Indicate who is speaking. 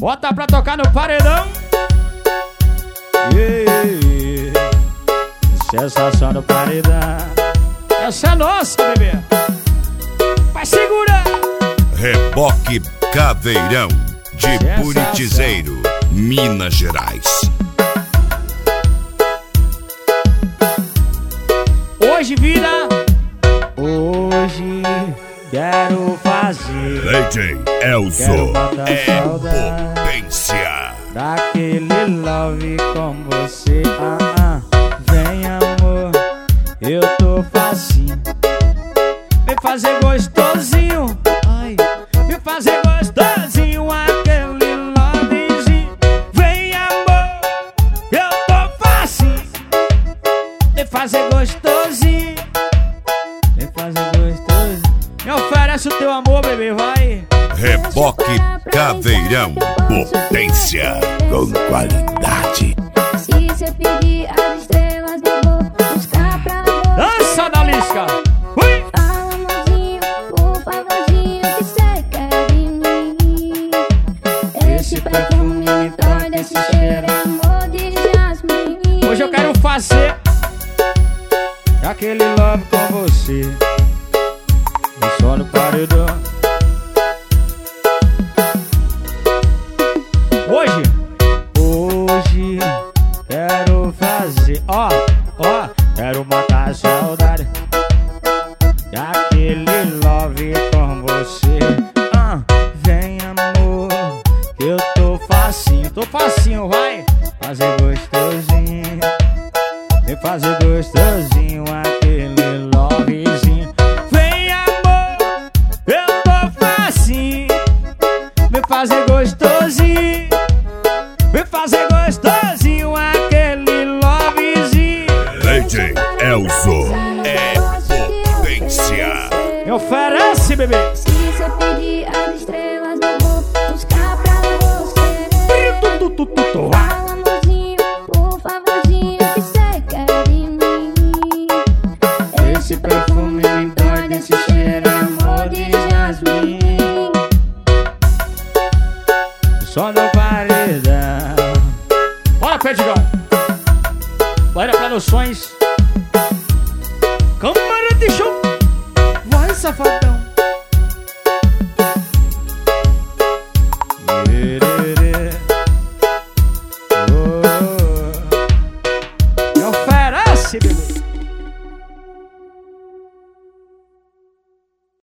Speaker 1: Bota pra tocar no paredão. Sensação do paredão. Essa é nossa, bebê. Vai segurar.
Speaker 2: Reboque Caveirão de Buritizeiro, Minas Gerais.
Speaker 1: Hoje, vida. Hoje quero fazer.
Speaker 2: DJ Elzo é potência.
Speaker 1: Daquele love com você. Vem, amor, eu tô facinho. Me fazer gostosinho. Ai, me fazer gostosinho. Aquele lovezinho. Vem, amor, eu tô facinho. Me fazer gostosinho. Me fazer gostosinho. Me oferece o teu amor, bebê, vai.
Speaker 2: Reboque Caveirão, potência com qualidade.
Speaker 3: Se você pedir as estrelas, eu vou buscar pra você.
Speaker 1: Dança da lisca. Ui.
Speaker 3: Fala, amorzinho, por favorzinho, que cê quer de mim. Esse perfume me traz esse cheiro, amor de jasmim.
Speaker 1: Hoje eu quero fazer aquele love com você. O som no paredão. Hoje quero fazer, ó, quero matar a saudade daquele love com você. Vem, amor, que eu tô facinho, vai. Fazer gostosinho, me fazer gostosinho, aquele lovezinho. Vem, amor, eu tô facinho, me fazer gostosinho. Me fazer gostosinho, aquele lovezinho.
Speaker 2: DJ Elzo é potência.
Speaker 1: Me oferece, bebê.
Speaker 3: Se você pedir as estrelas, eu vou buscar pra você. Fala, amorzinho, por favorzinho, que cê quer de mim. Esse perfume me dói desse cheiro, amor de jasmim.
Speaker 1: Só no paredão. Bora, Pedigão. Bora pra noções.